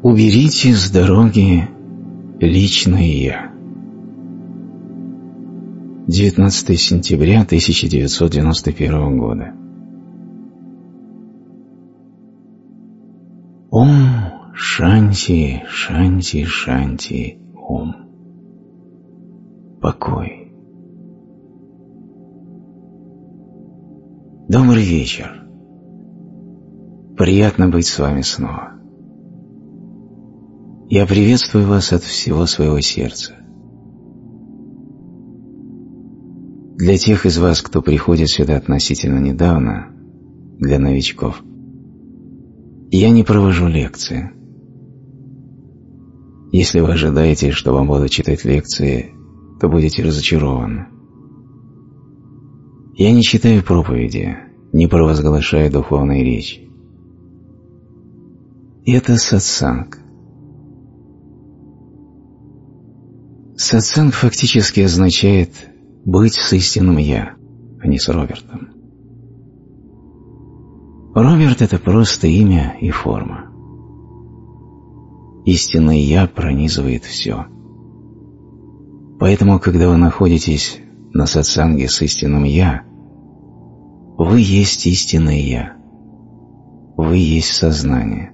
Уберите с дороги личное «я». 19 сентября 1991 года. Ом Шанти, Шанти, Шанти, Ом. Покой. Добрый вечер. Приятно быть с вами снова. Я приветствую вас от всего своего сердца. Для тех из вас, кто приходит сюда относительно недавно, для новичков, я не провожу лекции. Если вы ожидаете, что вам буду читать лекции, то будете разочарованы. Я не читаю проповеди, не провозглашаю духовные речи. Это сатсанг. Сатсанг фактически означает быть с истинным «я», а не с Робертом. Роберт – это просто имя и форма. Истинное «я» пронизывает все. Поэтому, когда вы находитесь на сатсанге с истинным «я», вы есть истинное «я». Вы есть сознание.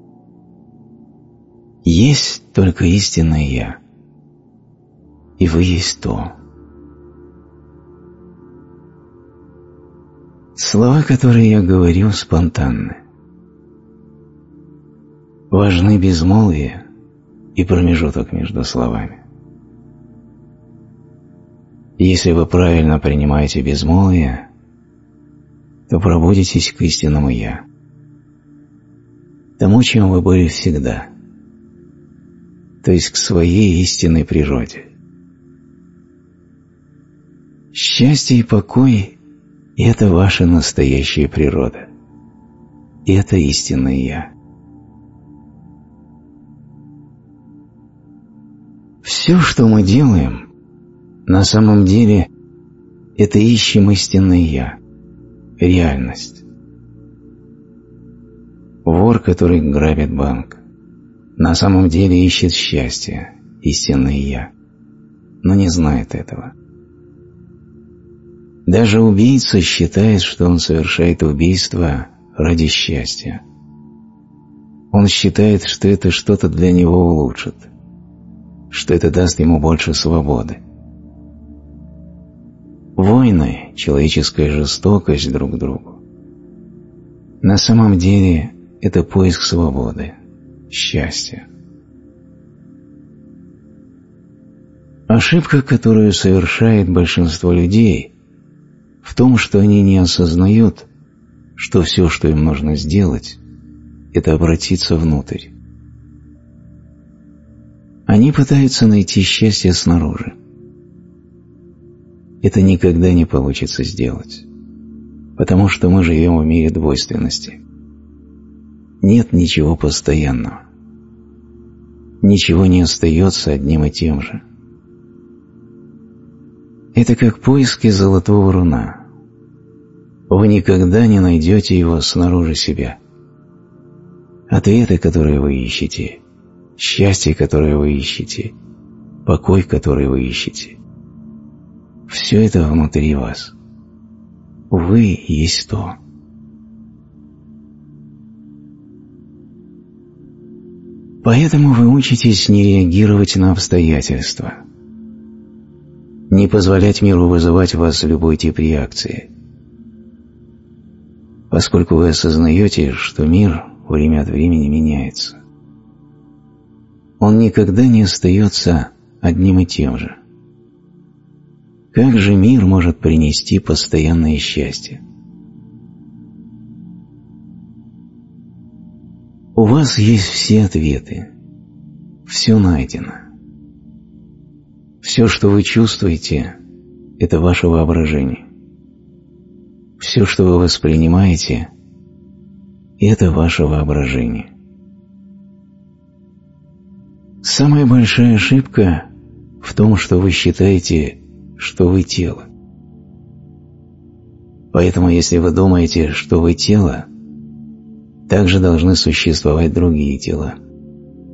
Есть только истинное «я». И вы есть то. Слова, которые я говорю, спонтанны. Важны безмолвие и промежуток между словами. Если вы правильно принимаете безмолвие, то пробудитесь к истинному «я», тому, чем вы были всегда, то есть к своей истинной природе. Счастье и покой – это ваша настоящая природа. Это истинное «я». Все, что мы делаем, на самом деле – это ищем истинное «я», реальность. Вор, который грабит банк, на самом деле ищет счастье, истинное «я», но не знает этого. Даже убийца считает, что он совершает убийство ради счастья. Он считает, что это что-то для него улучшит, что это даст ему больше свободы. Войны, человеческая жестокость друг к другу, на самом деле это поиск свободы, счастья. Ошибка, которую совершает большинство людей, в том, что они не осознают, что все, что им нужно сделать, это обратиться внутрь. Они пытаются найти счастье снаружи. Это никогда не получится сделать, потому что мы живем в мире двойственности. Нет ничего постоянного. Ничего не остается одним и тем же. Это как поиски золотого руна. Вы никогда не найдете его снаружи себя. Ответы, которые вы ищете, счастье, которое вы ищете, покой, который вы ищете, все это внутри вас. Вы есть то. Поэтому вы учитесь не реагировать на обстоятельства, не позволять миру вызывать в вас любой тип реакции, поскольку вы осознаете, что мир время от времени меняется. Он никогда не остается одним и тем же. Как же мир может принести постоянное счастье? У вас есть все ответы, все найдено. Все, что вы чувствуете, это ваше воображение. Все, что вы воспринимаете, это ваше воображение. Самая большая ошибка в том, что вы считаете, что вы тело. Поэтому, если вы думаете, что вы тело, также должны существовать другие тела.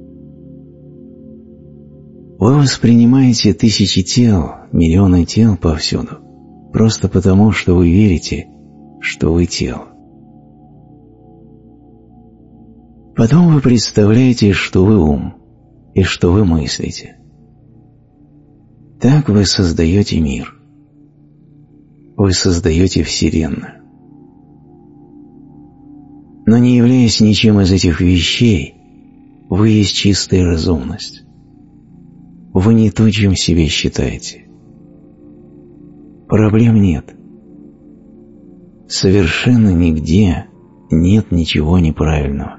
Вы воспринимаете тысячи тел, миллионы тел повсюду, просто потому, что вы верите, что вы тело. Потом вы представляете, что вы ум и что вы мыслите. Так вы создаете мир. Вы создаете Вселенную. Но не являясь ничем из этих вещей, вы есть чистая разумность. Вы не то, чем себя считаете. Проблем нет. Совершенно нигде нет ничего неправильного.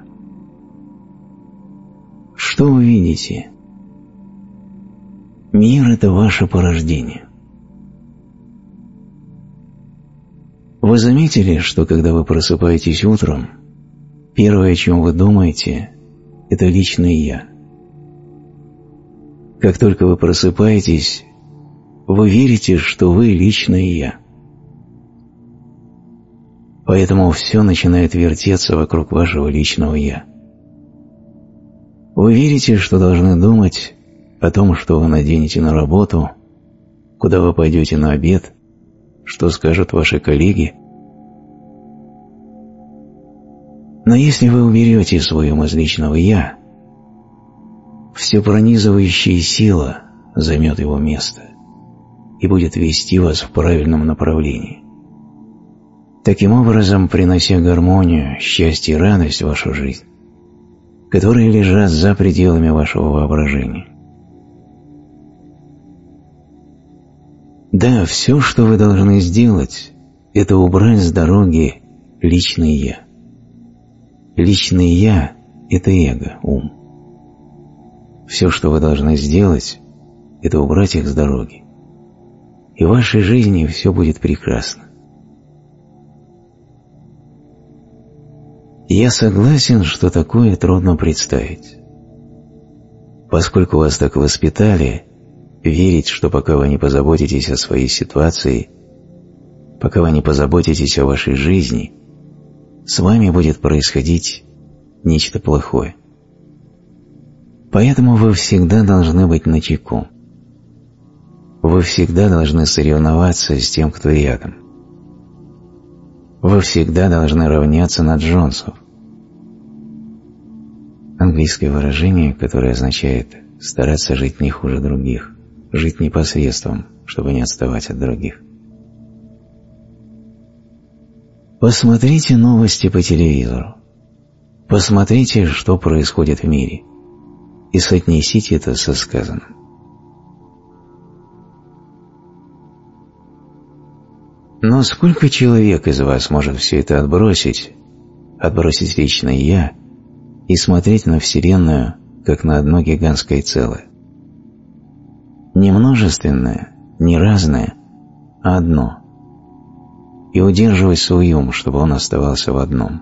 Что вы видите? Мир – это ваше порождение. Вы заметили, что когда вы просыпаетесь утром, первое, о чем вы думаете, это личное «я». Как только вы просыпаетесь, вы верите, что вы личное «я». Поэтому все начинает вертеться вокруг вашего личного «я». Вы верите, что должны думать о том, что вы наденете на работу, куда вы пойдете на обед, что скажут ваши коллеги. Но если вы уберете свое ум из личного «я», всепронизывающая сила займет его место и будет вести вас в правильном направлении. Таким образом, принося гармонию, счастье и радость в вашу жизнь, которые лежат за пределами вашего воображения. Да, все, что вы должны сделать, это убрать с дороги личное «я». Личное «я» – это эго, ум. Все, что вы должны сделать, это убрать их с дороги. И в вашей жизни все будет прекрасно. Я согласен, что такое трудно представить. Поскольку вас так воспитали, верить, что пока вы не позаботитесь о своей ситуации, пока вы не позаботитесь о вашей жизни, с вами будет происходить нечто плохое. Поэтому вы всегда должны быть начеку. Вы всегда должны соревноваться с тем, кто рядом. Вы всегда должны равняться на Джонсов. Английское выражение, которое означает стараться жить не хуже других, жить непосредством, чтобы не отставать от других. Посмотрите новости по телевизору. Посмотрите, что происходит в мире, и соотнесите это со сказанным. Но сколько человек из вас может все это отбросить личное «я» и смотреть на Вселенную, как на одно гигантское целое? Не множественное, не разное, а одно. И удерживать свой ум, чтобы он оставался в одном.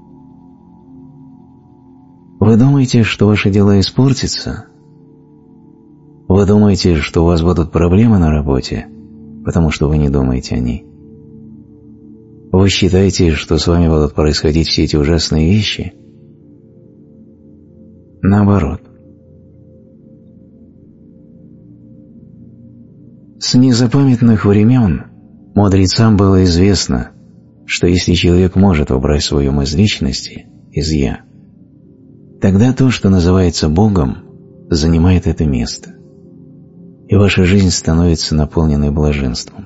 Вы думаете, что ваши дела испортятся? Вы думаете, что у вас будут проблемы на работе, потому что вы не думаете о ней? Вы считаете, что с вами будут происходить все эти ужасные вещи? Наоборот. С незапамятных времен мудрецам было известно, что если человек может убрать свой ум из личности, из «я», тогда то, что называется Богом, занимает это место, и ваша жизнь становится наполненной блаженством.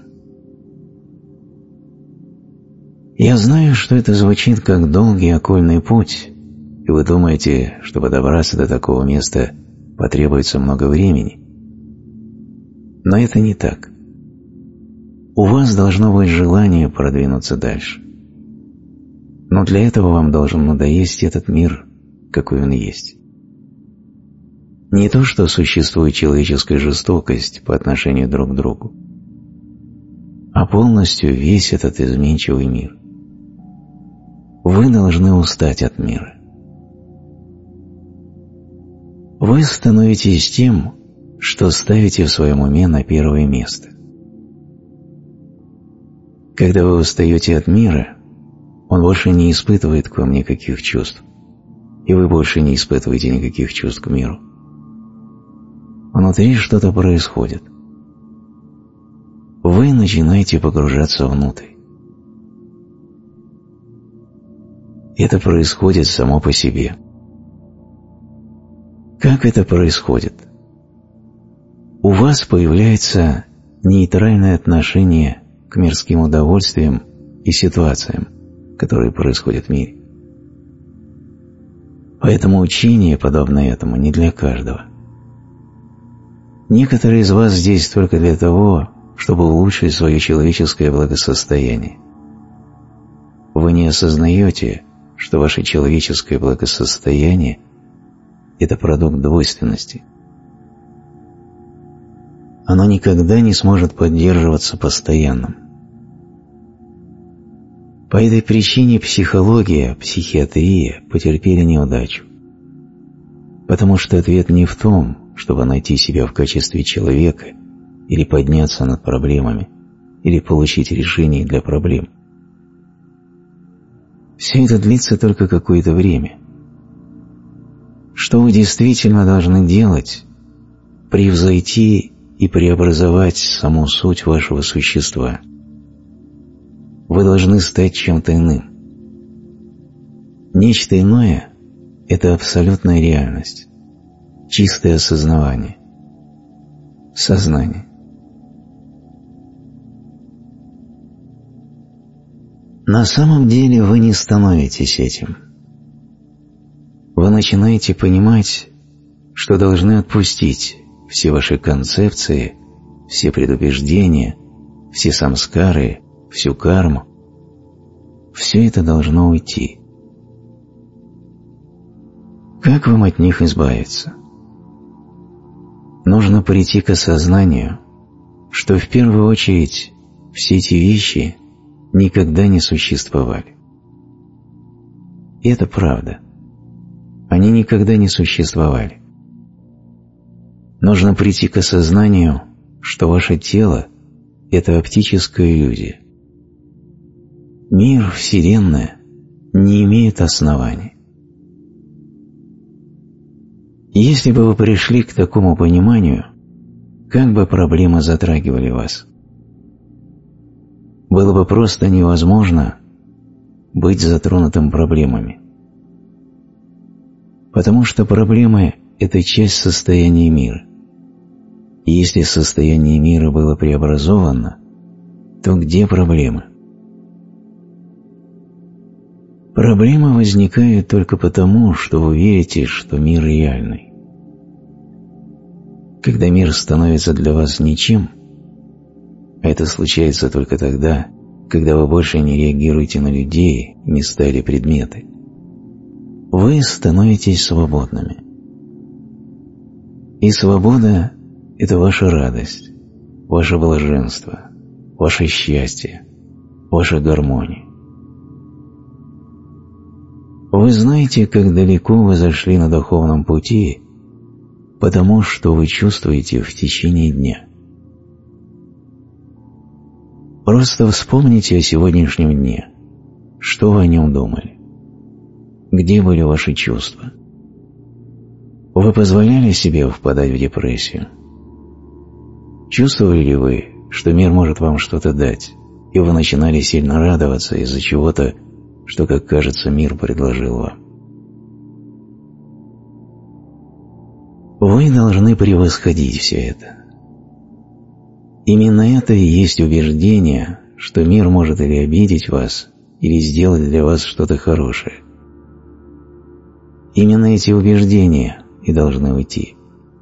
Я знаю, что это звучит как долгий окольный путь, и вы думаете, чтобы добраться до такого места, потребуется много времени. Но это не так. У вас должно быть желание продвинуться дальше. Но для этого вам должен надоесть этот мир, какой он есть. Не то, что существует человеческая жестокость по отношению друг к другу, а полностью весь этот изменчивый мир. Вы должны устать от мира. Вы становитесь тем, что ставите в своем уме на первое место. Когда вы устаете от мира, он больше не испытывает к вам никаких чувств, и вы больше не испытываете никаких чувств к миру. внутри что-то происходит. Вы начинаете погружаться внутрь. Это происходит само по себе. Как это происходит? У вас появляется нейтральное отношение к мирским удовольствиям и ситуациям, которые происходят в мире. Поэтому учение, подобное этому, не для каждого. Некоторые из вас здесь только для того, чтобы улучшить свое человеческое благосостояние. Вы не осознаете, что ваше человеческое благосостояние – это продукт двойственности. Оно никогда не сможет поддерживаться постоянным. По этой причине психология, психиатрия потерпели неудачу. Потому что ответ не в том, чтобы найти себя в качестве человека или подняться над проблемами, или получить решение для проблем. Все это длится только какое-то время. Что вы действительно должны делать? Превзойти и преобразовать саму суть вашего существа. Вы должны стать чем-то иным. Нечто иное – это абсолютная реальность, чистое осознавание, сознание. На самом деле вы не становитесь этим. Вы начинаете понимать, что должны отпустить все ваши концепции, все предубеждения, все самскары, всю карму. Все это должно уйти. Как вам от них избавиться? Нужно прийти к осознанию, что в первую очередь все эти вещи никогда не существовали. И это правда. Они никогда не существовали. Нужно прийти к осознанию, что ваше тело – это оптическая иллюзия. Мир, Вселенная не имеют оснований. Если бы вы пришли к такому пониманию, как бы проблемы затрагивали вас? Было бы просто невозможно быть затронутым проблемами. Потому что проблемы – это часть состояния мира. И если состояние мира было преобразовано, то где проблемы? Проблемы возникают только потому, что вы верите, что мир реальный. Когда мир становится для вас ничем, а это случается только тогда, когда вы больше не реагируете на людей и не стали предметы, вы становитесь свободными. И свобода – это ваша радость, ваше блаженство, ваше счастье, ваша гармония. Вы знаете, как далеко вы зашли на духовном пути, потому что вы чувствуете в течение дня. Просто вспомните о сегодняшнем дне. Что вы о нем думали? Где были ваши чувства? Вы позволяли себе впадать в депрессию? Чувствовали ли вы, что мир может вам что-то дать, и вы начинали сильно радоваться из-за чего-то, что, как кажется, мир предложил вам? Вы должны превосходить все это. Именно это и есть убеждение, что мир может или обидеть вас, или сделать для вас что-то хорошее. Именно эти убеждения и должны уйти.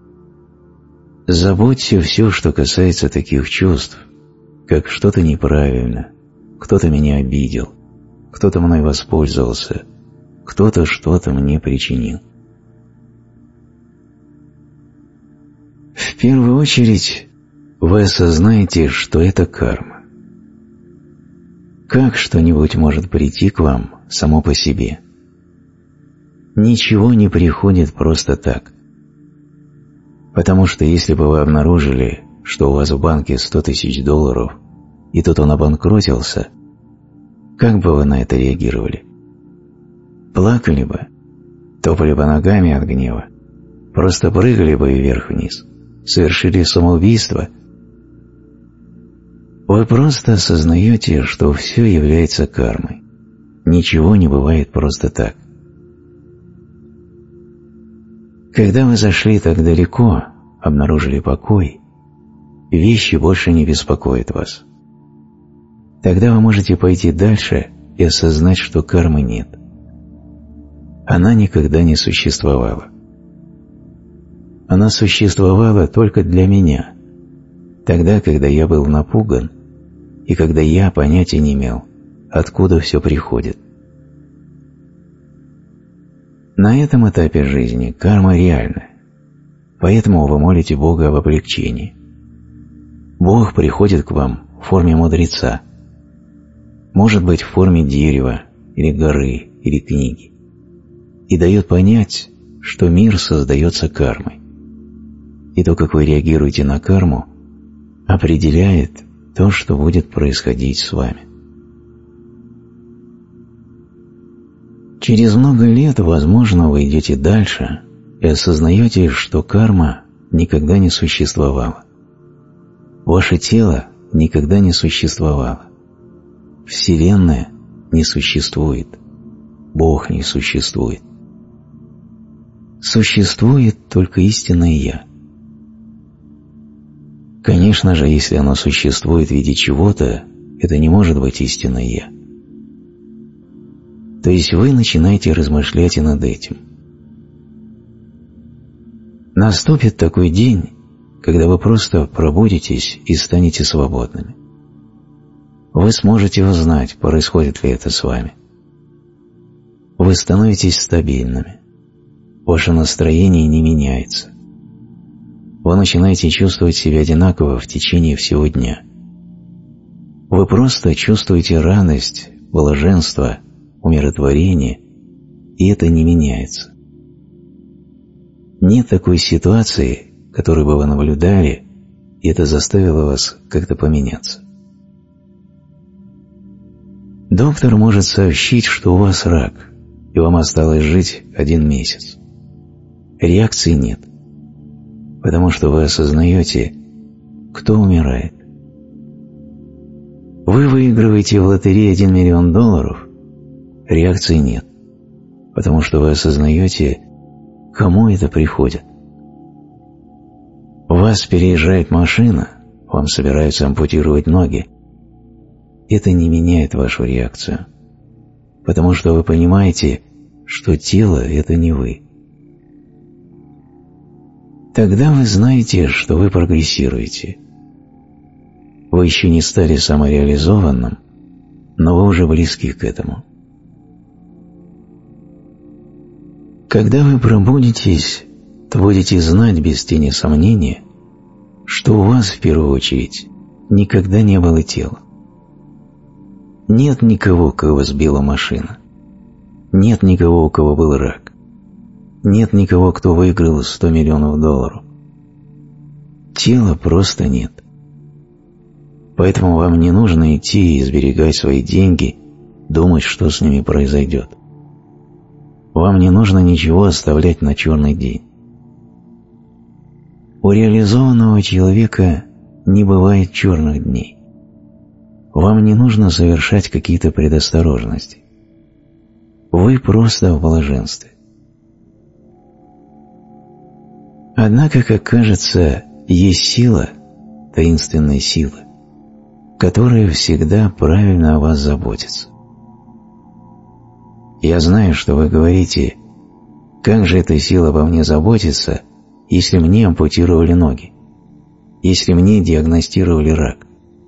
Забудьте все, что касается таких чувств, как что-то неправильно, кто-то меня обидел, кто-то мной воспользовался, кто-то что-то мне причинил. В первую очередь вы осознаете, что это карма. Как что-нибудь может прийти к вам само по себе? Ничего не приходит просто так. Потому что если бы вы обнаружили, что у вас в банке $100 000, и тут он обанкротился, как бы вы на это реагировали? Плакали бы, топали бы ногами от гнева, просто прыгали бы вверх-вниз, совершили самоубийство, вы просто осознаете, что все является кармой. Ничего не бывает просто так. Когда вы зашли так далеко, обнаружили покой, вещи больше не беспокоят вас. Тогда вы можете пойти дальше и осознать, что кармы нет. Она никогда не существовала. Она существовала только для меня, тогда, когда я был напуган и когда я понятия не имел, откуда все приходит. На этом этапе жизни карма реальна, поэтому вы молите Бога об облегчении. Бог приходит к вам в форме мудреца, может быть в форме дерева или горы или книги, и дает понять, что мир создается кармой. И то, как вы реагируете на карму, определяет то, что будет происходить с вами. Через много лет, возможно, вы идете дальше и осознаете, что карма никогда не существовала. Ваше тело никогда не существовало. Вселенная не существует. Бог не существует. Существует только истинное Я. Конечно же, если оно существует в виде чего-то, это не может быть истинное Я. То есть вы начинаете размышлять и над этим. Наступит такой день, когда вы просто пробудитесь и станете свободными. Вы сможете узнать, происходит ли это с вами. Вы становитесь стабильными. Ваше настроение не меняется. Вы начинаете чувствовать себя одинаково в течение всего дня. Вы просто чувствуете радость, блаженство, умиротворение, и это не меняется. Нет такой ситуации, которую бы вы наблюдали, и это заставило вас как-то поменяться. Доктор может сообщить, что у вас рак, и вам осталось жить 1 месяц. Реакции нет, потому что вы осознаете, кто умирает. Вы выигрываете в лотерее $1 миллион, реакции нет, потому что вы осознаете, кому это приходит. Вас переезжает машина, вам собираются ампутировать ноги. Это не меняет вашу реакцию, потому что вы понимаете, что тело – это не вы. Тогда вы знаете, что вы прогрессируете. Вы еще не стали самореализованным, но вы уже близки к этому. Когда вы пробудитесь, то будете знать без тени сомнения, что у вас в первую очередь никогда не было тела. Нет никого, кого сбила машина. Нет никого, у кого был рак. Нет никого, кто выиграл $100 миллионов. Тела просто нет. Поэтому вам не нужно идти и сберегать свои деньги, думать, что с ними произойдет. Вам не нужно ничего оставлять на черный день. У реализованного человека не бывает черных дней. Вам не нужно совершать какие-то предосторожности. Вы просто в блаженстве. Однако, как кажется, есть сила, таинственная сила, которая всегда правильно о вас заботится. Я знаю, что вы говорите, как же эта сила обо мне заботится, если мне ампутировали ноги, если мне диагностировали рак.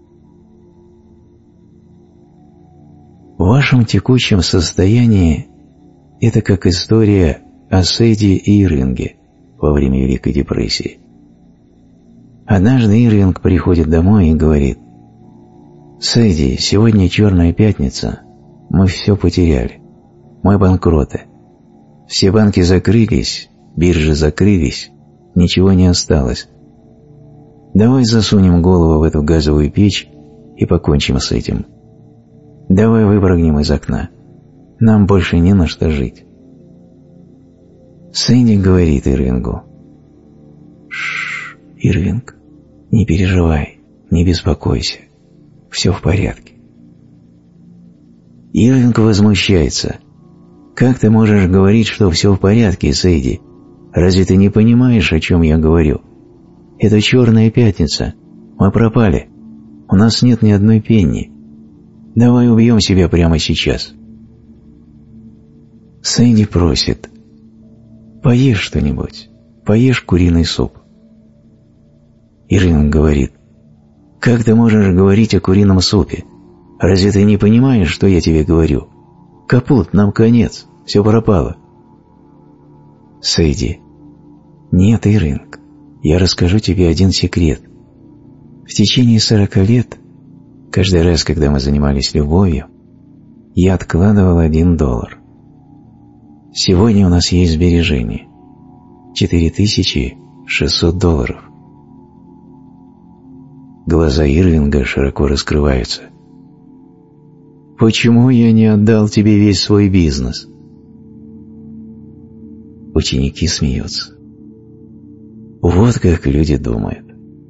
В вашем текущем состоянии это как история о Сейди и Ирвинге во время Великой депрессии. Однажды Ирвинг приходит домой и говорит: «Сейди, сегодня черная пятница, мы все потеряли, мы банкроты. Все банки закрылись, биржи закрылись, ничего не осталось. Давай засунем голову в эту газовую печь и покончим с этим. Давай выпрыгнем из окна. Нам больше не на что жить». Сэнди говорит Ирвингу: «Шш, Ирвинг, не переживай, не беспокойся, все в порядке. Ирвинг возмущается. Как ты можешь говорить, что все в порядке, Сэйди? Разве ты не понимаешь, о чем я говорю? Это черная пятница. Мы пропали. У нас нет ни одной пенни. Давай убьем себя прямо сейчас. Сэйди просит. Поешь что-нибудь. Поешь куриный суп. Ирвинг говорит. Как ты можешь говорить о курином супе? Разве ты не понимаешь, что я тебе говорю? Капут, нам конец. Все пропало. Сэйди. Нет, Ирвинг. Я расскажу тебе один секрет. В течение 40 лет, каждый раз, когда мы занимались любовью, я откладывал $1. Сегодня у нас есть сбережения. $4600. Глаза Ирвинга широко раскрываются. Почему я не отдал тебе весь свой бизнес? Ученики смеются. Вот как люди думают.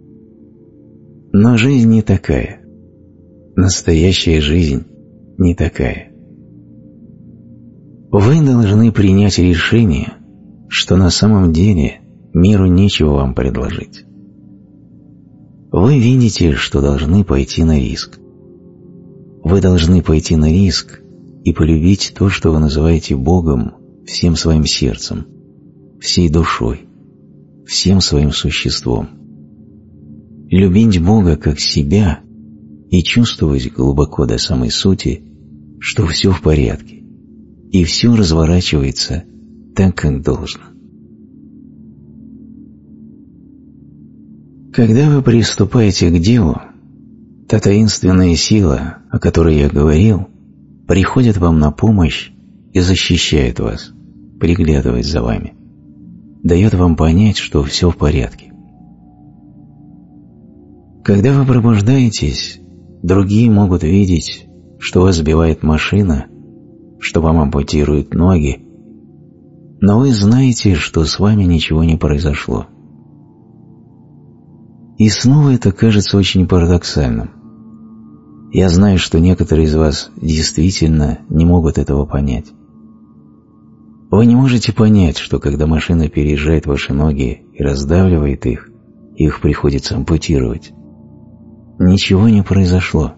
Но жизнь не такая. Настоящая жизнь не такая. Вы должны принять решение, что на самом деле миру нечего вам предложить. Вы видите, что должны пойти на риск. Вы должны пойти на риск и полюбить то, что вы называете Богом, всем своим сердцем, всей душой, всем своим существом. Любить Бога как себя и чувствовать глубоко до самой сути, что все в порядке, и все разворачивается так, как должно. Когда вы приступаете к делу, та таинственная сила, о которой я говорил, приходит вам на помощь и защищает вас, приглядывает за вами, дает вам понять, что все в порядке. Когда вы пробуждаетесь, другие могут видеть, что вас сбивает машина, что вам ампутируют ноги, но вы знаете, что с вами ничего не произошло. И снова это кажется очень парадоксальным. Я знаю, что некоторые из вас действительно не могут этого понять. Вы не можете понять, что когда машина переезжает ваши ноги и раздавливает их приходится ампутировать. Ничего не произошло.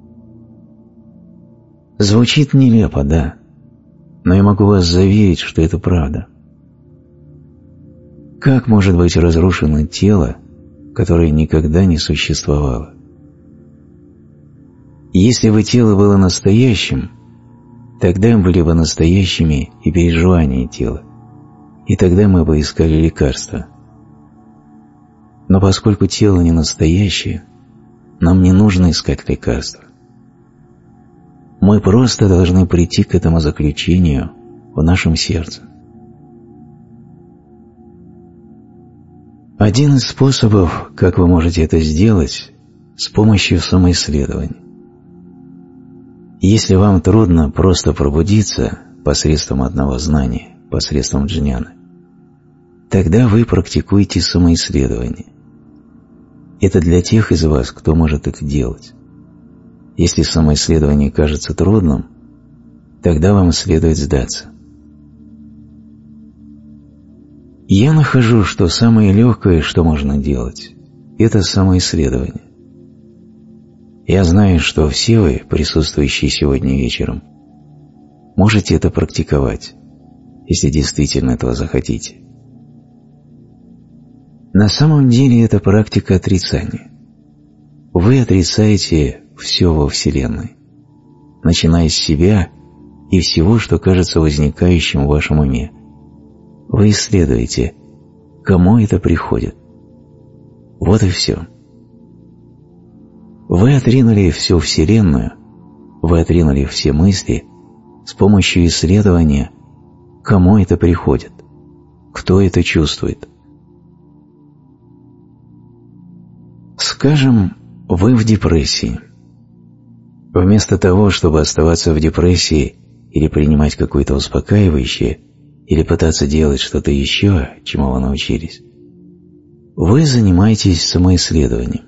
Звучит нелепо, да, но я могу вас заверить, что это правда. Как может быть разрушено тело, которое никогда не существовало? Если бы тело было настоящим, тогда были бы настоящими и переживания тела, и тогда мы бы искали лекарства. Но поскольку тело не настоящее, нам не нужно искать лекарства. Мы просто должны прийти к этому заключению в нашем сердце. Один из способов, как вы можете это сделать, с помощью самоисследования. Если вам трудно просто пробудиться посредством одного знания, посредством джняны, тогда вы практикуете самоисследование. Это для тех из вас, кто может это делать. Если самоисследование кажется трудным, тогда вам следует сдаться. Я нахожу, что самое легкое, что можно делать, это самоисследование. Я знаю, что все вы, присутствующие сегодня вечером, можете это практиковать, если действительно этого захотите. На самом деле это практика отрицания. Вы отрицаете все во Вселенной, начиная с себя и всего, что кажется возникающим в вашем уме. Вы исследуете, кому это приходит. Вот и все. Вы отринули всю Вселенную, вы отринули все мысли с помощью исследования, кому это приходит, кто это чувствует. Скажем, вы в депрессии. Вместо того, чтобы оставаться в депрессии или принимать какое-то успокаивающее, или пытаться делать что-то еще, чему вы научились, Вы занимаетесь самоисследованием.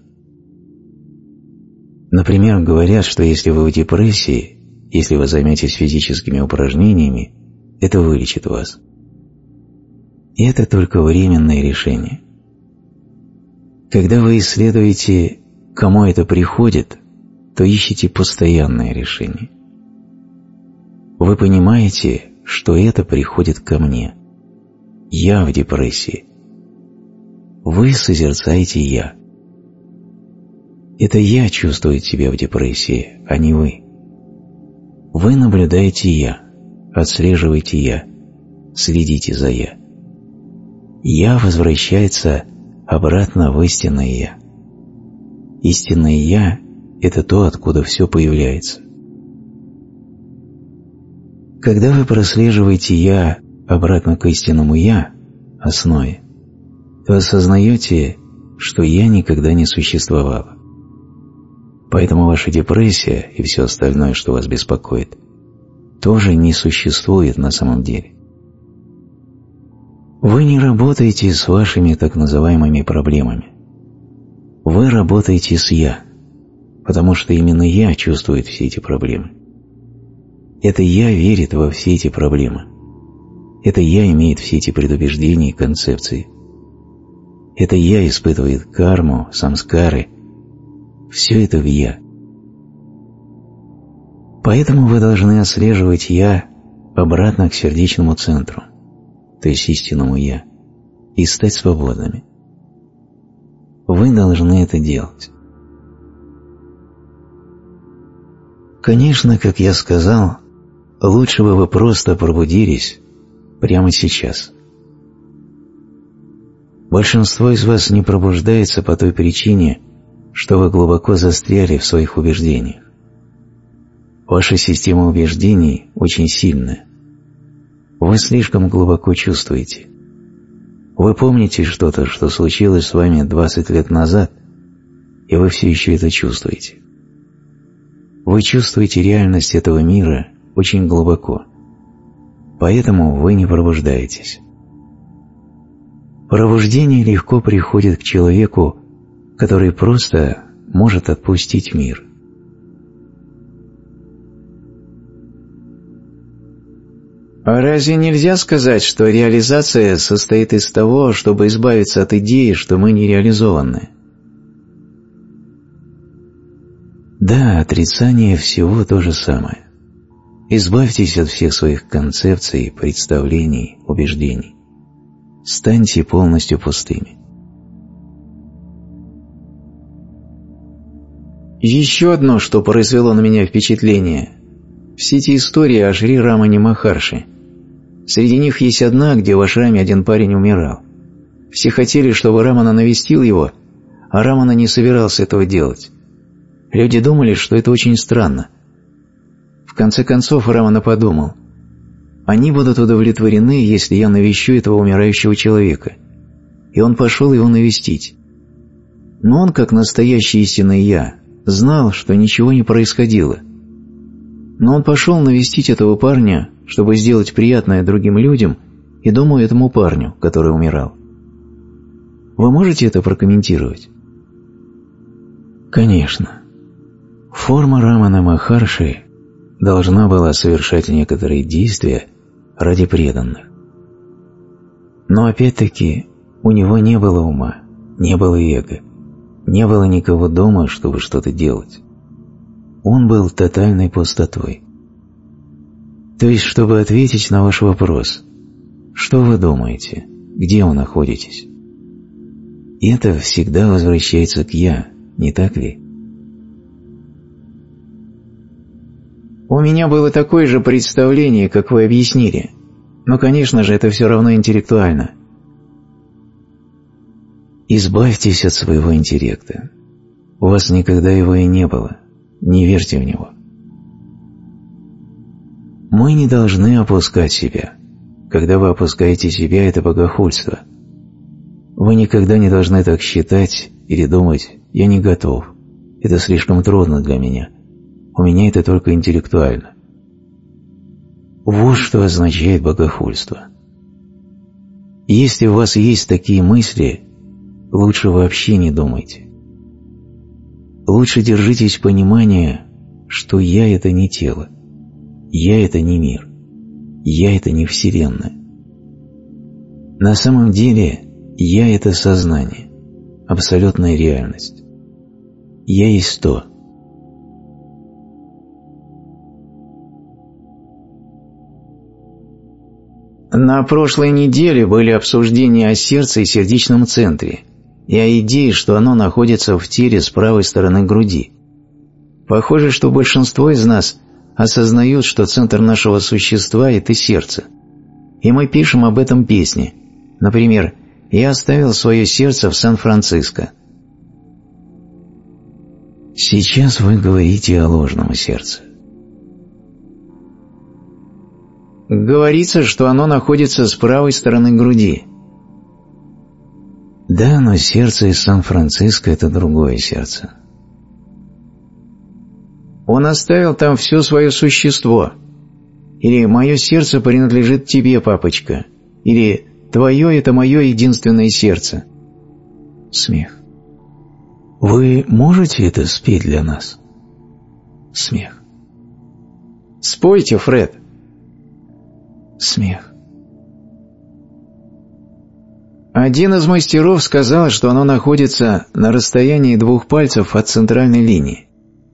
Например, говорят, что если вы в депрессии, если вы займетесь физическими упражнениями, это вылечит вас. И это только временное решение. Когда вы исследуете, кому это приходит, то ищите постоянное решение. Вы понимаете, что это приходит ко мне. Я в депрессии. Вы созерцаете «я». Это «я» чувствует себя в депрессии, а не вы. Вы наблюдаете «я», отслеживаете «я», следите за «я». «Я» возвращается обратно в истинное «я». Истинное «я» – это то, откуда все появляется. Когда вы прослеживаете «я» обратно к истинному «я», основе, то осознаете, что «я» никогда не существовало. Поэтому ваша депрессия и все остальное, что вас беспокоит, тоже не существует на самом деле. Вы не работаете с вашими так называемыми проблемами. Вы работаете с «я», потому что именно «я» чувствует все эти проблемы. Это «я» верит во все эти проблемы. Это «я» имеет все эти предубеждения и концепции. Это «я» испытывает карму, самскары. Все это в «я». Поэтому вы должны отслеживать «я» обратно к сердечному центру, то есть истинному «я», и стать свободными. Вы должны это делать. Конечно, как я сказал, лучше бы вы просто пробудились прямо сейчас. Большинство из вас не пробуждается по той причине, что вы глубоко застряли в своих убеждениях. Ваша система убеждений очень сильная. Вы слишком глубоко чувствуете. Вы помните что-то, что случилось с вами 20 лет назад, и вы все еще это чувствуете. Вы чувствуете реальность этого мира очень глубоко, поэтому вы не пробуждаетесь. Пробуждение легко приходит к человеку, который просто может отпустить мир. А разве нельзя сказать, что реализация состоит из того, чтобы избавиться от идеи, что мы не реализованы? Да, отрицание всего то же самое. Избавьтесь от всех своих концепций, представлений, убеждений. Станьте полностью пустыми. Еще одно, что произвело на меня впечатление. Все эти истории о Шри Рамане Махарши. Среди них есть одна, где в ашраме один парень умирал. Все хотели, чтобы Рамана навестил его, а Рамана не собирался этого делать. Люди думали, что это очень странно. В конце концов Рамана подумал: они будут удовлетворены, если я навещу этого умирающего человека. И он пошел его навестить. Но он, как настоящий истинный «я», знал, что ничего не происходило. Но он пошел навестить этого парня, чтобы сделать приятное другим людям и думаю этому парню, который умирал. Вы можете это прокомментировать? Конечно. Форма Рамана Махарши должна была совершать некоторые действия ради преданных. Но опять-таки у него не было ума, не было эго, не было никого дома, чтобы что-то делать. Он был тотальной пустотой. То есть, чтобы ответить на ваш вопрос, что вы думаете, где вы находитесь? Это всегда возвращается к «я», не так ли? У меня было такое же представление, как вы объяснили. Но, конечно же, это все равно интеллектуально. Избавьтесь от своего интеллекта. У вас никогда его и не было. Не верьте в него. Мы не должны опускать себя. Когда вы опускаете себя, это богохульство. Вы никогда не должны так считать или думать: «Я не готов, это слишком трудно для меня, у меня это только интеллектуально». Вот что означает богохульство. Если у вас есть такие мысли, лучше вообще не думайте. Лучше держитесь понимания, что «я» — это не тело, «я» — это не мир, «я» — это не Вселенная. На самом деле «я» — это сознание, абсолютная реальность. «Я» есть то. На прошлой неделе были обсуждения о сердце и сердечном центре и о идее, что оно находится в теле с правой стороны груди. Похоже, что большинство из нас осознают, что центр нашего существа – это сердце. И мы пишем об этом песни. Например, «Я оставил свое сердце в Сан-Франциско». Сейчас вы говорите о ложном сердце. Говорится, что оно находится с правой стороны груди. Да, но сердце из Сан-Франциско – это другое сердце. Он оставил там все свое существо. Или «Мое сердце принадлежит тебе, папочка». Или «Твое – это мое единственное сердце». Смех. Вы можете это спеть для нас? Смех. Спойте, Фред. Смех. Один из мастеров сказал, что оно находится на расстоянии 2 пальцев от центральной линии.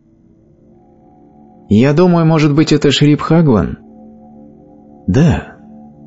Я думаю, может быть, это Шри Бхагван? Да.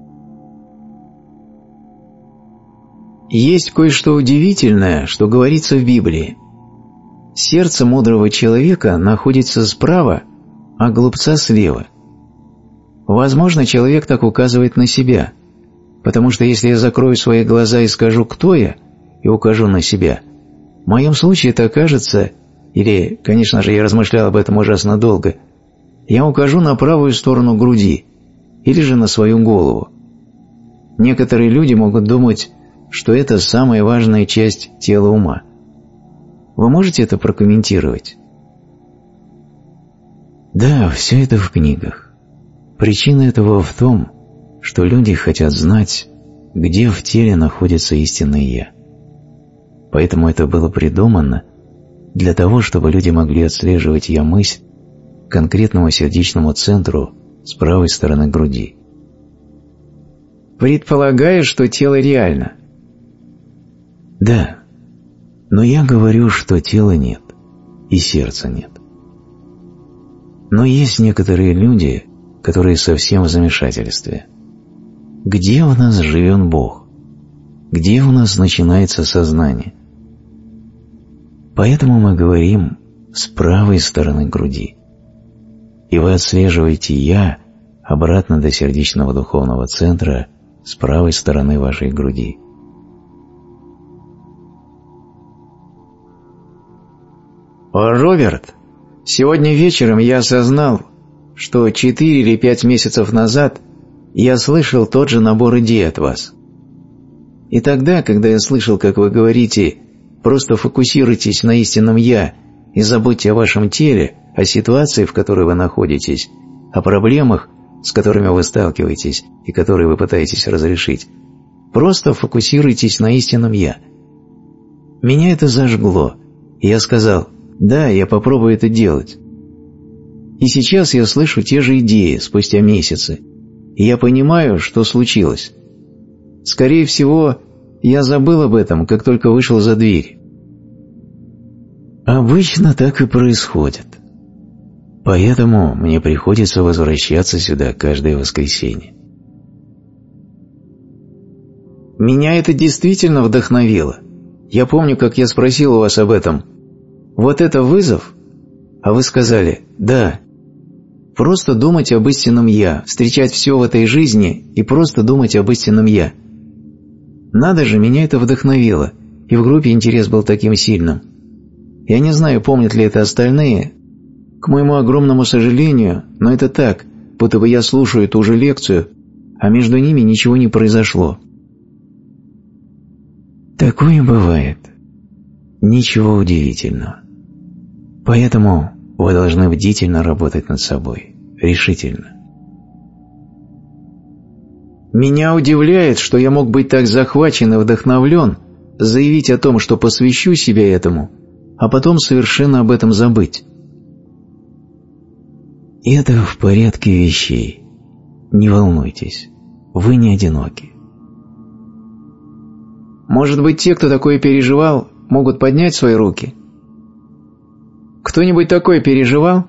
Есть кое-что удивительное, что говорится в Библии. Сердце мудрого человека находится справа, а глупца слева. Возможно, человек так указывает на себя, потому что если я закрою свои глаза и скажу «кто я» и укажу на себя, в моем случае это окажется, или, конечно же, я размышлял об этом ужасно долго, я укажу на правую сторону груди или же на свою голову. Некоторые люди могут думать, что это самая важная часть тела ума. Вы можете это прокомментировать? Да, все это в книгах. Причина этого в том, что люди хотят знать, где в теле находится истинное «я». Поэтому это было придумано для того, чтобы люди могли отслеживать «я-мысль» к конкретному сердечному центру с правой стороны груди. Предполагаю, что тело реально. Да, но я говорю, что тела нет и сердца нет. Но есть некоторые люди, которые совсем в замешательстве. Где у нас живет Бог? Где у нас начинается сознание? Поэтому мы говорим с правой стороны груди. И вы отслеживаете «я» обратно до сердечного духовного центра с правой стороны вашей груди. Роберт, сегодня вечером я осознал, что 4 или 5 месяцев назад я слышал тот же набор идей от вас. И тогда, когда я слышал, как вы говорите, просто фокусируйтесь на истинном «я» и забудьте о вашем теле, о ситуации, в которой вы находитесь, о проблемах, с которыми вы сталкиваетесь и которые вы пытаетесь разрешить, просто фокусируйтесь на истинном «я». Меня это зажгло, и я сказал: «Да, я попробую это делать». И сейчас я слышу те же идеи спустя месяцы, и я понимаю, что случилось. Скорее всего, я забыл об этом, как только вышел за дверь. Обычно так и происходит. Поэтому мне приходится возвращаться сюда каждое воскресенье. Меня это действительно вдохновило. Я помню, как я спросил у вас об этом. Вот это вызов? А вы сказали: «Да». Просто думать об истинном «я», встречать все в этой жизни и просто думать об истинном «я». Надо же, меня это вдохновило, и в группе интерес был таким сильным. Я не знаю, помнят ли это остальные. К моему огромному сожалению, но это так, будто бы я слушаю ту же лекцию, а между ними ничего не произошло. Такое бывает. Ничего удивительного. Поэтому вы должны бдительно работать над собой, решительно. Меня удивляет, что я мог быть так захвачен и вдохновлен, заявить о том, что посвящу себя этому, а потом совершенно об этом забыть. Это в порядке вещей. Не волнуйтесь, вы не одиноки. Может быть, те, кто такое переживал, могут поднять свои руки? Кто-нибудь такое переживал?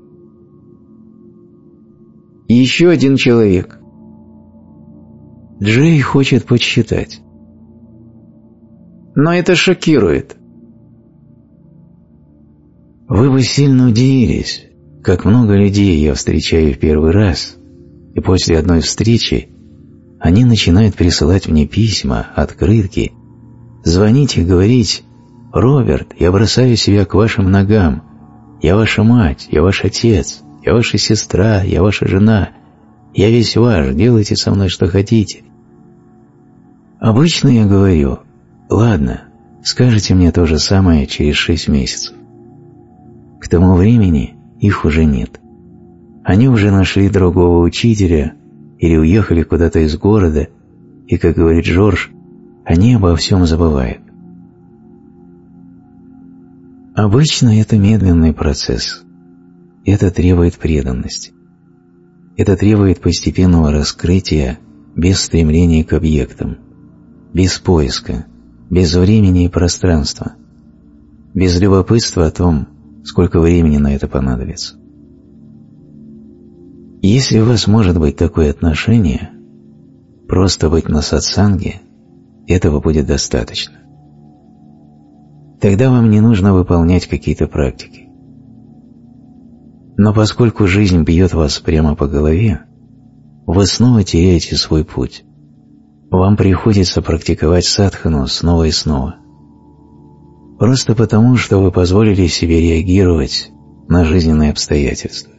Еще один человек. Джей хочет подсчитать. Но это шокирует. Вы бы сильно удивились, как много людей я встречаю в первый раз, и после одной встречи они начинают присылать мне письма, открытки, звонить и говорить: «Роберт, я бросаю себя к вашим ногам, я ваша мать, я ваш отец, я ваша сестра, я ваша жена, я весь ваш, делайте со мной что хотите». Обычно я говорю: «Ладно, скажите мне то же самое через 6 месяцев». К тому времени их уже нет. Они уже нашли другого учителя или уехали куда-то из города, и, как говорит Джордж, они обо всем забывают. Обычно это медленный процесс. Это требует преданности. Это требует постепенного раскрытия без стремления к объектам, без поиска, без времени и пространства, без любопытства о том, сколько времени на это понадобится. Если у вас может быть такое отношение, просто быть на сатсанге, этого будет достаточно. Тогда вам не нужно выполнять какие-то практики. Но поскольку жизнь бьет вас прямо по голове, вы снова теряете свой путь. Вам приходится практиковать садхану снова и снова. Просто потому, что вы позволили себе реагировать на жизненные обстоятельства.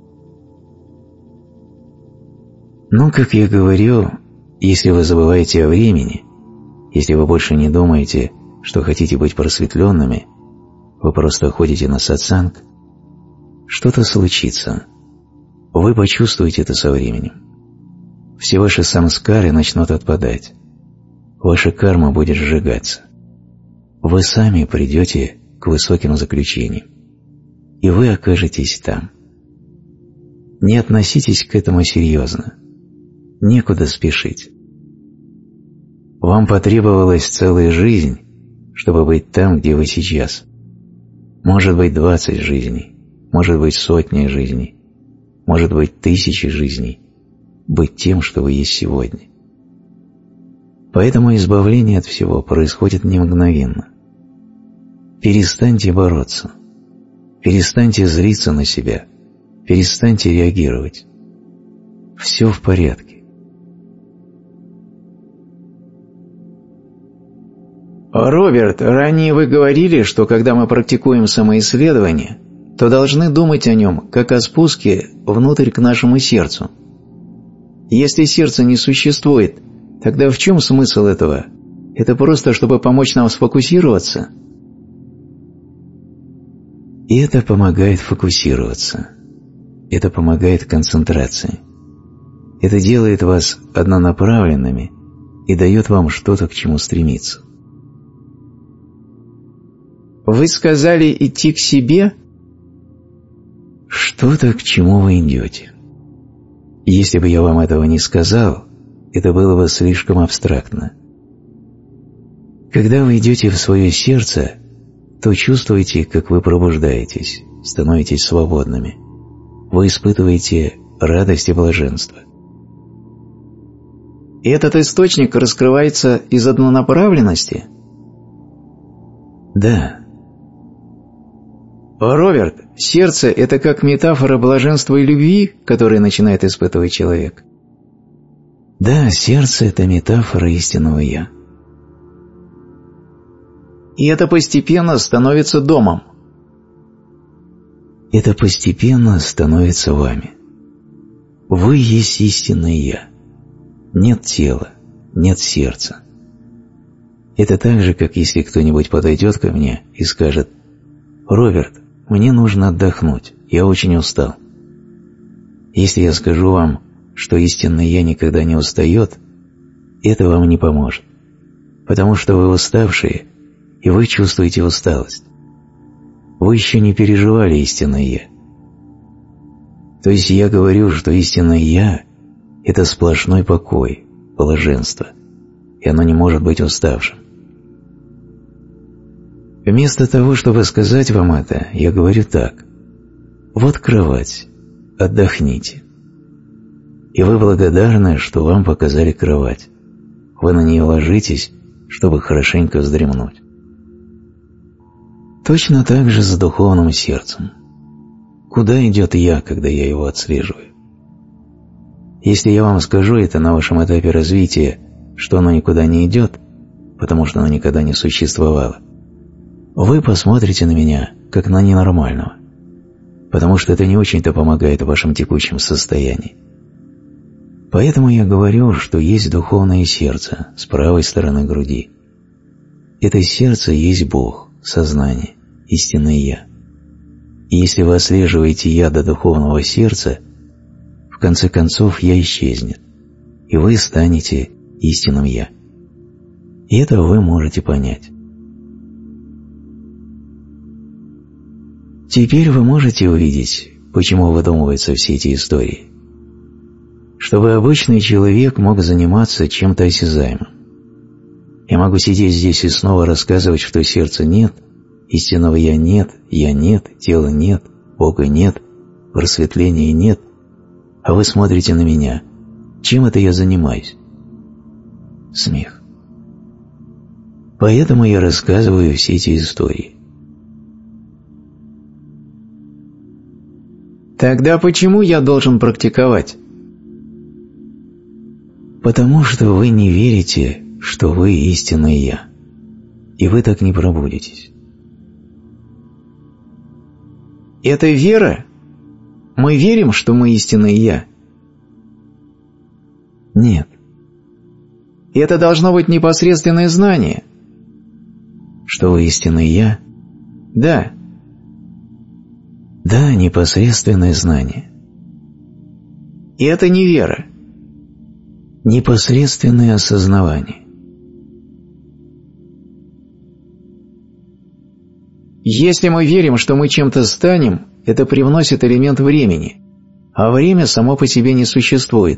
Но, как я говорю, если вы забываете о времени, если вы больше не думаете, что хотите быть просветленными, вы просто ходите на сатсанг, что-то случится. Вы почувствуете это со временем. Все ваши самскары начнут отпадать. Ваша карма будет сжигаться. Вы сами придете к высоким заключениям. И вы окажетесь там. Не относитесь к этому серьезно. Некуда спешить. Вам потребовалась целая жизнь, чтобы быть там, где вы сейчас. Может быть 20 жизней, может быть сотни жизней, может быть 1000 жизней. Быть тем, что вы есть сегодня. Поэтому избавление от всего происходит не мгновенно. Перестаньте бороться. Перестаньте злиться на себя. Перестаньте реагировать. Все в порядке. Роберт, ранее вы говорили, что когда мы практикуем самоисследование, то должны думать о нем, как о спуске внутрь к нашему сердцу. Если сердца не существует, тогда в чем смысл этого? Это просто, чтобы помочь нам сфокусироваться? И это помогает фокусироваться. Это помогает концентрации. Это делает вас однонаправленными и дает вам что-то, к чему стремиться. Вы сказали идти к себе? Что-то, к чему вы идете. Если бы я вам этого не сказал, это было бы слишком абстрактно. Когда вы идете в свое сердце, то чувствуете, как вы пробуждаетесь, становитесь свободными. Вы испытываете радость и блаженство. И этот источник раскрывается из однонаправленности? Да. Роберт, сердце – это как метафора блаженства и любви, которую начинает испытывать человек? Да, сердце – это метафора истинного «Я». И это постепенно становится домом? Это постепенно становится вами. Вы есть истинное «Я». Нет тела, нет сердца. Это так же, как если кто-нибудь подойдет ко мне и скажет: «Роберт, мне нужно отдохнуть, я очень устал». Если я скажу вам, что истинное «Я» никогда не устает, это вам не поможет. потому что вы уставшие, и вы чувствуете усталость. Вы еще не переживали истинное «Я». То есть я говорю, что истинное «Я» – это сплошной покой, блаженство, и оно не может быть уставшим. Вместо того, чтобы сказать вам это, я говорю так: вот кровать, отдохните. И вы благодарны, что вам показали кровать. Вы на нее ложитесь, чтобы хорошенько вздремнуть. Точно так же с духовным сердцем. Куда идет «Я», когда я его отслеживаю? Если я вам скажу это на вашем этапе развития, что оно никуда не идет, потому что оно никогда не существовало, вы посмотрите на меня, как на ненормального, потому что это не очень-то помогает в вашем текущем состоянии. Поэтому я говорю, что есть духовное сердце с правой стороны груди. Это сердце есть Бог, сознание, истинное «Я». И если вы отслеживаете «Я» до духовного сердца, в конце концов «Я» исчезнет, и вы станете истинным «Я». И это вы можете понять. Теперь вы можете увидеть, почему выдумываются все эти истории. Чтобы обычный человек мог заниматься чем-то осязаемым. Я могу сидеть здесь и снова рассказывать, что сердца нет, истинного «Я» нет, тела нет, Бога нет, просветления нет, а вы смотрите на меня. Чем это я занимаюсь? Смех. Поэтому я рассказываю все эти истории. Тогда почему я должен практиковать? Потому что вы не верите, что вы истинное «Я», и вы так не пробудитесь. Это вера? Мы верим, что мы истинное «Я»? Нет. Это должно быть непосредственное знание. Что вы истинное «Я»? Да. Да, непосредственное знание. И это не вера. Непосредственное осознавание. Если мы верим, что мы чем-то станем, это привносит элемент времени, а время само по себе не существует.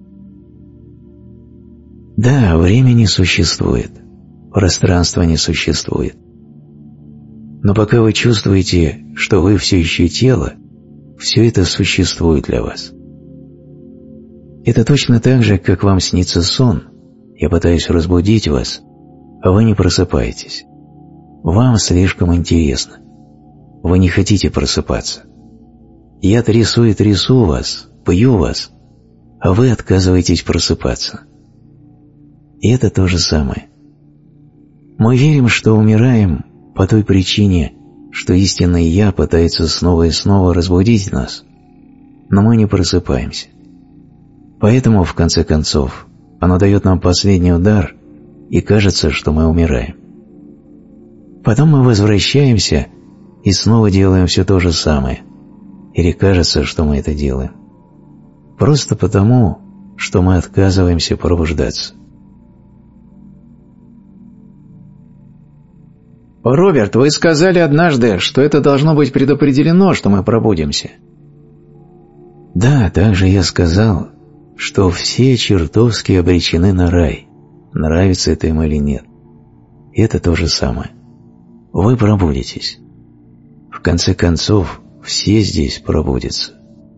Да, время не существует, пространство не существует. Но пока вы чувствуете, что вы все еще тело, все это существует для вас. Это точно так же, как вам снится сон. Я пытаюсь разбудить вас, а вы не просыпаетесь. Вам слишком интересно. Вы не хотите просыпаться. Я трясу и трясу вас, пью вас, а вы отказываетесь просыпаться. И это то же самое. Мы верим, что умираем по той причине, что истинное «Я» пытается снова и снова разбудить нас, но мы не просыпаемся. Поэтому, в конце концов, оно дает нам последний удар, и кажется, что мы умираем. Потом мы возвращаемся и снова делаем все то же самое, или кажется, что мы это делаем. Просто потому, что мы отказываемся пробуждаться. Роберт, вы сказали однажды, что это должно быть предопределено, что мы пробудимся. Да, также я сказал, что все чертовски обречены на рай, нравится это им или нет. И это то же самое. Вы пробудитесь. В конце концов, все здесь пробудятся.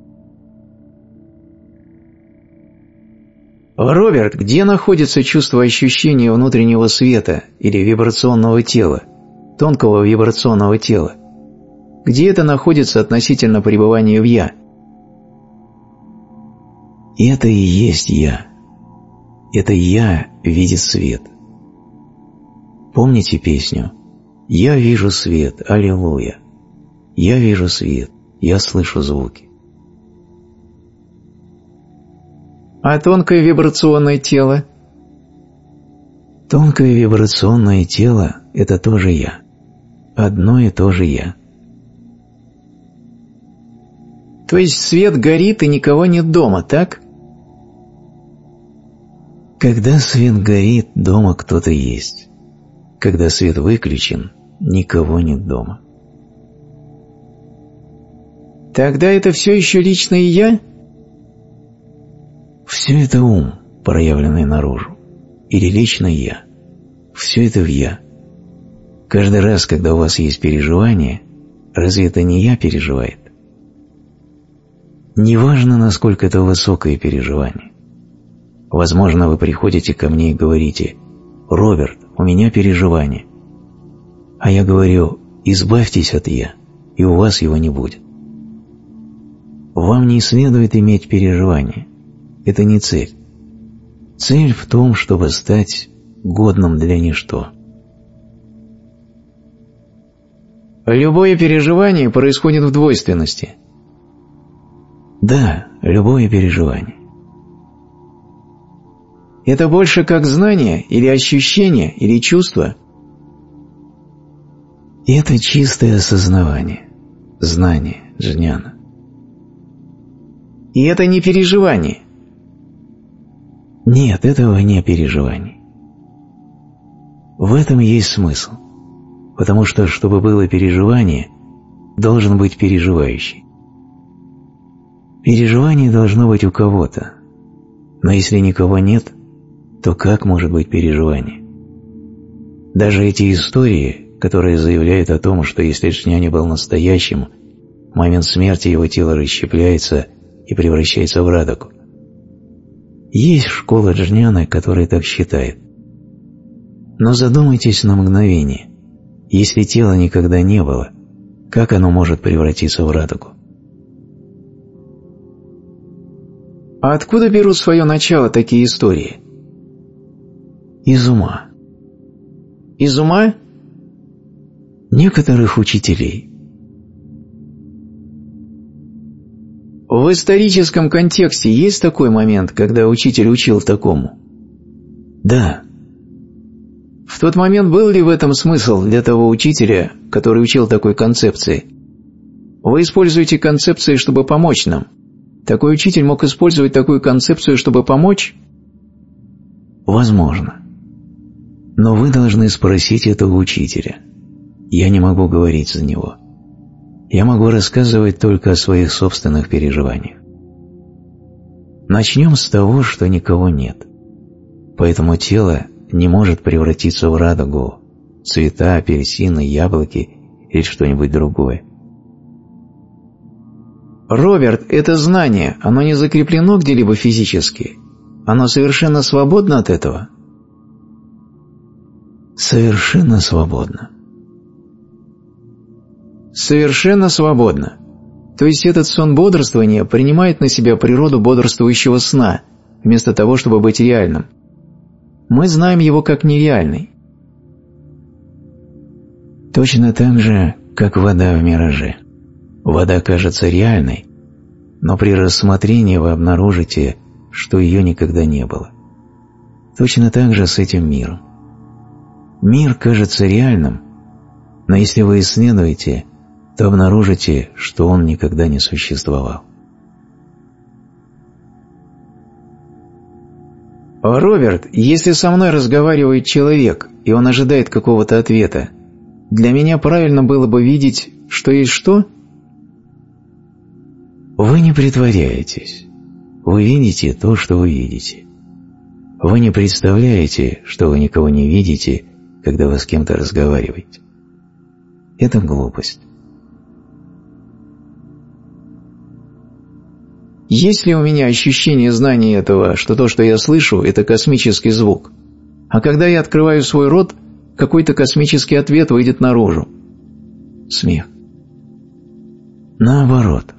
Роберт, где находится чувство ощущения внутреннего света или вибрационного тела, тонкого вибрационного тела? Где это находится относительно пребывания в «Я»? Это и есть «Я». Это «Я» видит свет. Помните песню «Я вижу свет, аллилуйя». Я вижу свет, я слышу звуки. А тонкое вибрационное тело? Тонкое вибрационное тело – это тоже «Я». Одно и то же «Я». То есть свет горит и никого нет дома, так? Когда свет горит, дома кто-то есть. Когда свет выключен, никого нет дома. Тогда это все еще личное «я»? Все это ум, проявленный наружу, или личное «я». Все это в «я». Каждый раз, когда у вас есть переживание, разве это не «я» переживает? Неважно, насколько это высокое переживание. Возможно, вы приходите ко мне и говорите: «Роберт, у меня переживание». А я говорю: «Избавьтесь от «я», и у вас его не будет». Вам не следует иметь переживание. Это не цель. Цель в том, чтобы стать годным для ничто. Любое переживание происходит в двойственности. Да, любое переживание. Это больше как знание, или ощущение, или чувство? Это чистое осознавание, знание, джняна. И это не переживание? Нет, этого не переживание. В этом есть смысл, потому что, чтобы было переживание, должен быть переживающий. Переживание должно быть у кого-то, но если никого нет, то как может быть переживание? Даже эти истории, которые заявляют о том, что если джняни был настоящим, в момент смерти его тело расщепляется и превращается в радугу. Есть школа джняны, которая так считает. Но задумайтесь на мгновение, если тела никогда не было, как оно может превратиться в радугу? А откуда берут свое начало такие истории? Из ума. Из ума? Некоторых учителей. В историческом контексте есть такой момент, когда учитель учил такому? Да. В тот момент был ли в этом смысл для того учителя, который учил такой концепции? Вы используете концепции, чтобы помочь нам. Такой учитель мог использовать такую концепцию, чтобы помочь? Возможно. Но вы должны спросить этого учителя. Я не могу говорить за него. Я могу рассказывать только о своих собственных переживаниях. Начнем с того, что никого нет. Поэтому тело не может превратиться в радугу, цвета, апельсины, яблоки или что-нибудь другое. Роберт, это знание, оно не закреплено где-либо физически. Оно совершенно свободно от этого? Совершенно свободно. Совершенно свободно. То есть этот сон бодрствования принимает на себя природу бодрствующего сна, вместо того, чтобы быть реальным. Мы знаем его как нереальный. Точно так же, как вода в мираже. Вода кажется реальной, но при рассмотрении вы обнаружите, что ее никогда не было. Точно так же с этим миром. Мир кажется реальным, но если вы исследуете, то обнаружите, что он никогда не существовал. Роберт, если со мной разговаривает человек, и он ожидает какого-то ответа, для меня правильно было бы видеть, что есть что? Вы не притворяетесь. Вы видите то, что вы видите. Вы не представляете, что вы никого не видите, когда вы с кем-то разговариваете. Это глупость. Есть ли у меня ощущение знания этого, что то, что я слышу, это космический звук? А когда я открываю свой рот, какой-то космический ответ выйдет наружу. Смех. Наоборот.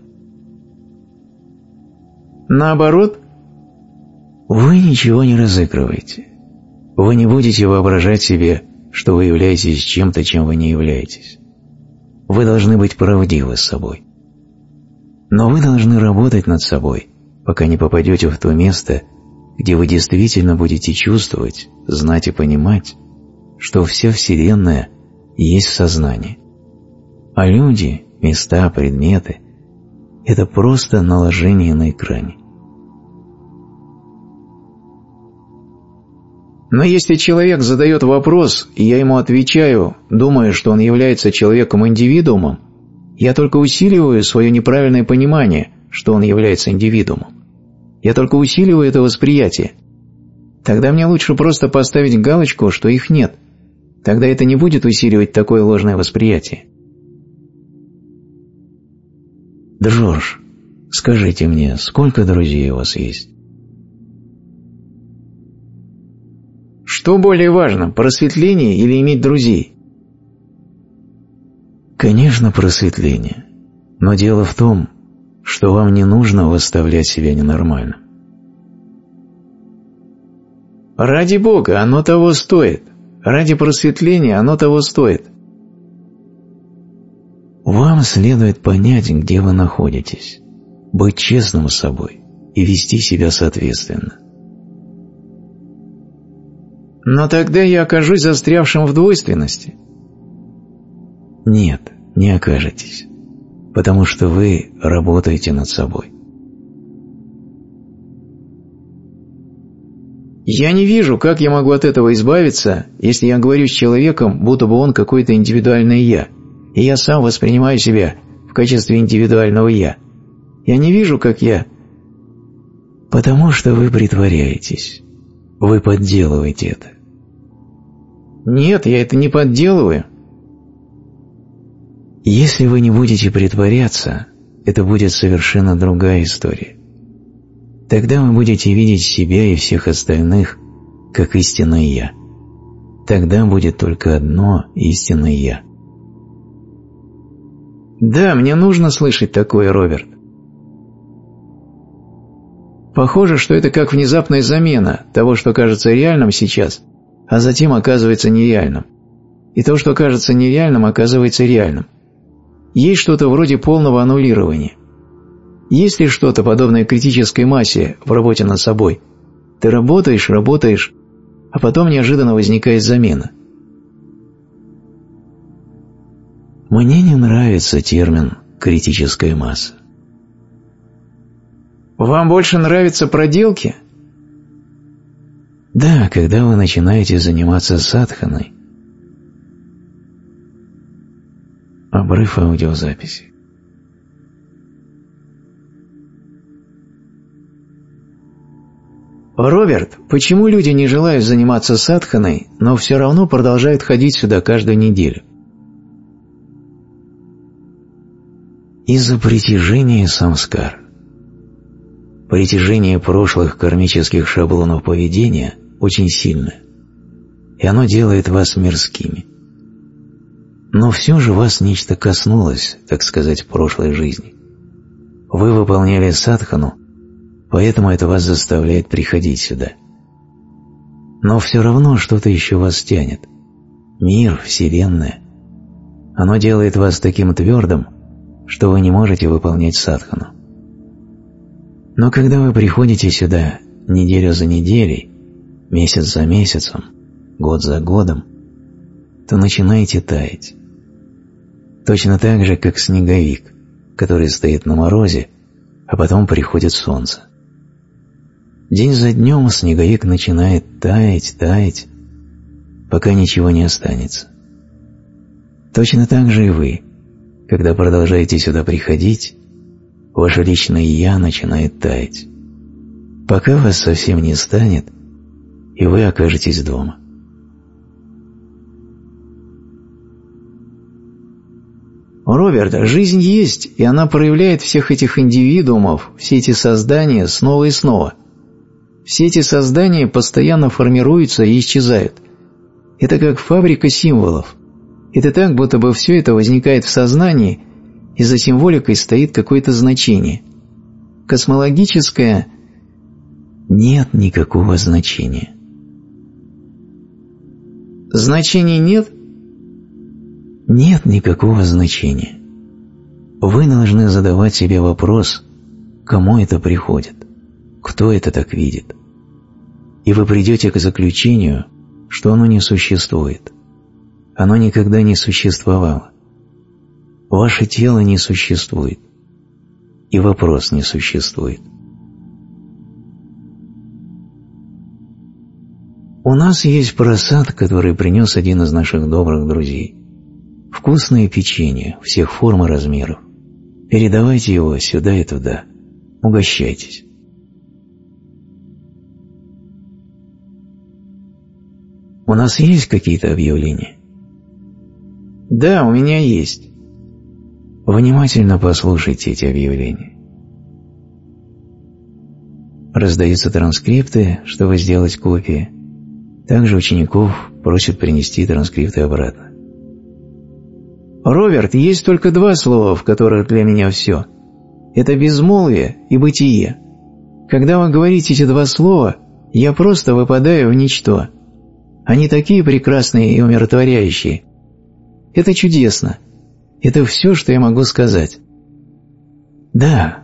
Наоборот? Вы ничего не разыгрываете. Вы не будете воображать себе, что вы являетесь чем-то, чем вы не являетесь. Вы должны быть правдивы с собой. Но вы должны работать над собой, пока не попадете в то место, где вы действительно будете чувствовать, знать и понимать, что вся Вселенная есть сознание. А люди, места, предметы – это просто наложение на экране. Но если человек задает вопрос, и я ему отвечаю, думая, что он является человеком-индивидуумом, я только усиливаю свое неправильное понимание, что он является индивидуумом. Я только усиливаю это восприятие. Тогда мне лучше просто поставить галочку, что их нет. Тогда это не будет усиливать такое ложное восприятие. Джордж, скажите мне, сколько друзей у вас есть? Что более важно, просветление или иметь друзей? Конечно, просветление. Но дело в том, что вам не нужно выставлять себя ненормальным. Ради Бога, оно того стоит. Ради просветления оно того стоит. Вам следует понять, где вы находитесь, быть честным с собой и вести себя соответственно. Но тогда я окажусь застрявшим в двойственности. Нет, не окажетесь, потому что вы работаете над собой. Я не вижу, как я могу от этого избавиться, если я говорю с человеком, будто бы он какое-то индивидуальное «я», и я сам воспринимаю себя в качестве индивидуального «я». Я не вижу, как я... Потому что вы притворяетесь. Вы подделываете это. Нет, я это не подделываю. Если вы не будете притворяться, это будет совершенно другая история. Тогда вы будете видеть себя и всех остальных как истинное «я». Тогда будет только одно истинное «я». Да, мне нужно слышать такое, Роберт. Похоже, что это как внезапная замена того, что кажется реальным сейчас, а затем оказывается нереальным. И то, что кажется нереальным, оказывается реальным. Есть что-то вроде полного аннулирования. Есть ли что-то подобное критической массе в работе над собой? Ты работаешь, а потом неожиданно возникает замена. Мне не нравится термин «критическая масса». Вам больше нравятся проделки? Да, когда вы начинаете заниматься садханой. Обрыв аудиозаписи. Роберт, почему люди не желают заниматься садханой, но все равно продолжают ходить сюда каждую неделю? Из-за притяжения самскар. Притяжение прошлых кармических шаблонов поведения очень сильное, и оно делает вас мирскими. Но все же вас нечто коснулось, так сказать, в прошлой жизни. Вы выполняли садхану, поэтому это вас заставляет приходить сюда. Но все равно что-то еще вас тянет. Мир, Вселенная. Оно делает вас таким твердым, что вы не можете выполнять садхану. Но когда вы приходите сюда неделю за неделей, месяц за месяцем, год за годом, то начинаете таять. Точно так же, как снеговик, который стоит на морозе, а потом приходит солнце. День за днем снеговик начинает таять, пока ничего не останется. Точно так же и вы, когда продолжаете сюда приходить, ваше личное «я» начинает таять, пока вас совсем не станет, и вы окажетесь дома. Роберт, жизнь есть, и она проявляет всех этих индивидуумов, все эти создания снова и снова. Все эти создания постоянно формируются и исчезают. Это как фабрика символов. Это так, будто бы все это возникает в сознании, и за символикой стоит какое-то значение. Космологическое нет никакого значения. Значений нет? Нет никакого значения. Вы должны задавать себе вопрос, кому это приходит, кто это так видит. И вы придете к заключению, что оно не существует. Оно никогда не существовало. Ваше тело не существует. И вопрос не существует. У нас есть просад, который принес один из наших добрых друзей. Вкусное печенье всех форм и размеров. Передавайте его сюда и туда. Угощайтесь. У нас есть какие-то объявления? Да, у меня есть. Внимательно послушайте эти объявления. Раздаются транскрипты, чтобы сделать копии. Также учеников просят принести транскрипты обратно. Роберт, есть только два слова, в которых для меня все. Это безмолвие и бытие. Когда вы говорите эти два слова, я просто выпадаю в ничто. Они такие прекрасные и умиротворяющие. Это чудесно. Это все, что я могу сказать. Да,